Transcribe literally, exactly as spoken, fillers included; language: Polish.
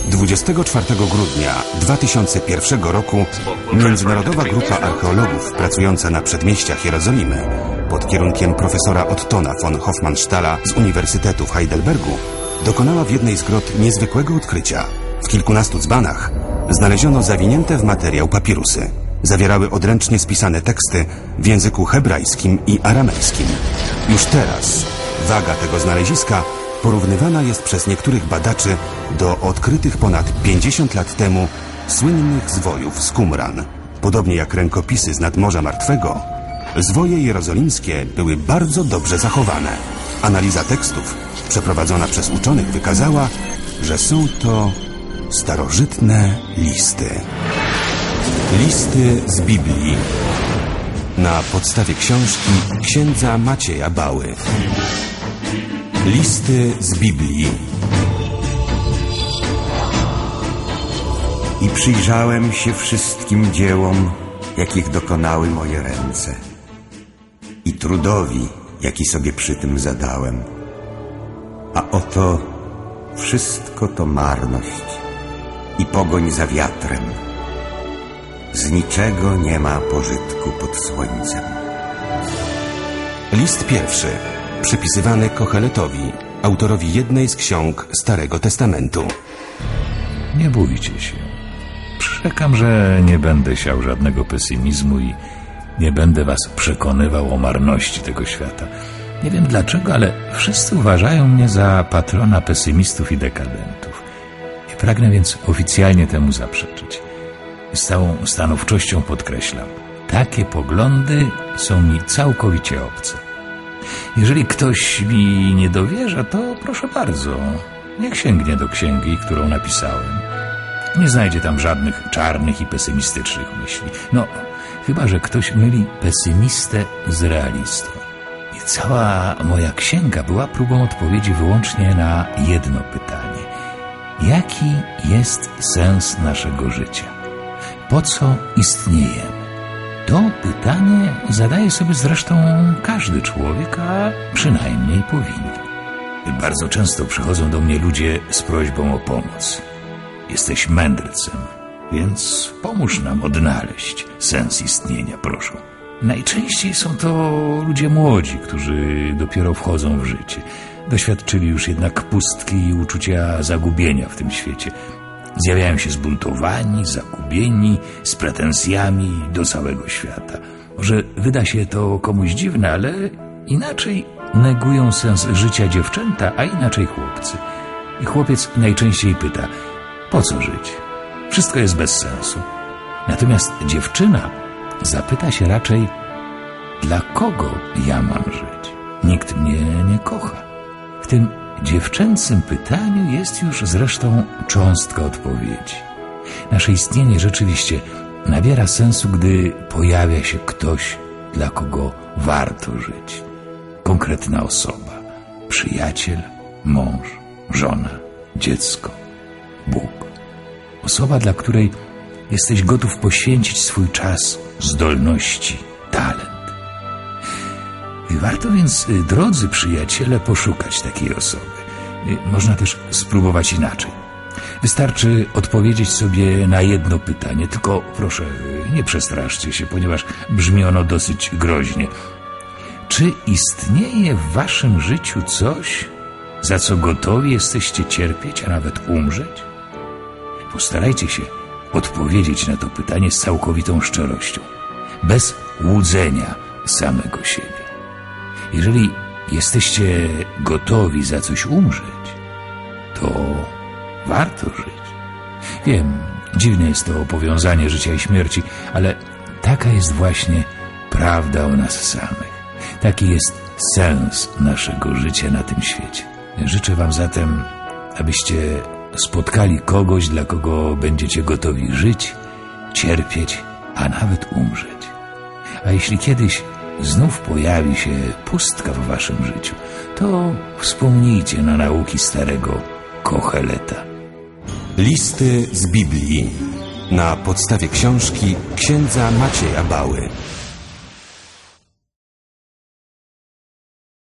dwudziestego czwartego grudnia dwa tysiące pierwszego roku międzynarodowa grupa archeologów pracująca na przedmieściach Jerozolimy pod kierunkiem profesora Ottona von Hofmannsthala z Uniwersytetu w Heidelbergu dokonała w jednej z grot niezwykłego odkrycia. W kilkunastu dzbanach znaleziono zawinięte w materiał papirusy. Zawierały odręcznie spisane teksty w języku hebrajskim i aramejskim. Już teraz waga tego znaleziska porównywana jest przez niektórych badaczy do odkrytych ponad pięćdziesiąt lat temu słynnych zwojów z Qumran. Podobnie jak rękopisy z nadmorza martwego, zwoje jerozolimskie były bardzo dobrze zachowane. Analiza tekstów przeprowadzona przez uczonych wykazała, że są to starożytne listy. Listy z Biblii na podstawie książki księdza Macieja Bały. Listy z Biblii. I przyjrzałem się wszystkim dziełom, jakich dokonały moje ręce, i trudowi, jaki sobie przy tym zadałem. A oto wszystko to marność i pogoń za wiatrem. Z niczego nie ma pożytku pod słońcem. List pierwszy, przypisywany Koheletowi, autorowi jednej z ksiąg Starego Testamentu. Nie bójcie się. Przyrzekam, że nie będę siał żadnego pesymizmu i nie będę was przekonywał o marności tego świata. Nie wiem dlaczego, ale wszyscy uważają mnie za patrona pesymistów i dekadentów. I pragnę więc oficjalnie temu zaprzeczyć. Z całą stanowczością podkreślam, takie poglądy są mi całkowicie obce. Jeżeli ktoś mi nie dowierza, to proszę bardzo, niech sięgnie do księgi, którą napisałem. Nie znajdzie tam żadnych czarnych i pesymistycznych myśli. No, chyba że ktoś myli pesymistę z realistą. I cała moja księga była próbą odpowiedzi wyłącznie na jedno pytanie. Jaki jest sens naszego życia? Po co istniejemy? To pytanie zadaje sobie zresztą każdy człowiek, a przynajmniej powinien. Bardzo często przychodzą do mnie ludzie z prośbą o pomoc. Jesteś mędrcem, więc pomóż nam odnaleźć sens istnienia, proszę. Najczęściej są to ludzie młodzi, którzy dopiero wchodzą w życie. Doświadczyli już jednak pustki i uczucia zagubienia w tym świecie. Zjawiają się zbuntowani, zagubieni, z pretensjami do całego świata. Może wyda się to komuś dziwne, ale inaczej negują sens życia dziewczęta, a inaczej chłopcy. I chłopiec najczęściej pyta, po co żyć? Wszystko jest bez sensu. Natomiast dziewczyna zapyta się raczej, dla kogo ja mam żyć? Nikt mnie nie kocha. W tym dziewczęcym pytaniu jest już zresztą cząstka odpowiedzi. Nasze istnienie rzeczywiście nabiera sensu, gdy pojawia się ktoś, dla kogo warto żyć. Konkretna osoba, przyjaciel, mąż, żona, dziecko, Bóg. Osoba, dla której jesteś gotów poświęcić swój czas, zdolności, talent. Warto więc, drodzy przyjaciele, poszukać takiej osoby. Można też spróbować inaczej. Wystarczy odpowiedzieć sobie na jedno pytanie, tylko proszę, nie przestraszcie się, ponieważ brzmi ono dosyć groźnie. Czy istnieje w waszym życiu coś, za co gotowi jesteście cierpieć, a nawet umrzeć? Postarajcie się odpowiedzieć na to pytanie z całkowitą szczerością, bez łudzenia samego siebie. Jeżeli jesteście gotowi za coś umrzeć, to warto żyć. Wiem, dziwne jest to powiązanie życia i śmierci, ale taka jest właśnie prawda o nas samych. Taki jest sens naszego życia na tym świecie. Życzę wam zatem, abyście spotkali kogoś, dla kogo będziecie gotowi żyć, cierpieć, a nawet umrzeć. A jeśli kiedyś znów pojawi się pustka w waszym życiu, to wspomnijcie na nauki starego Koheleta. Listy z Biblii na podstawie książki księdza Macieja Bały.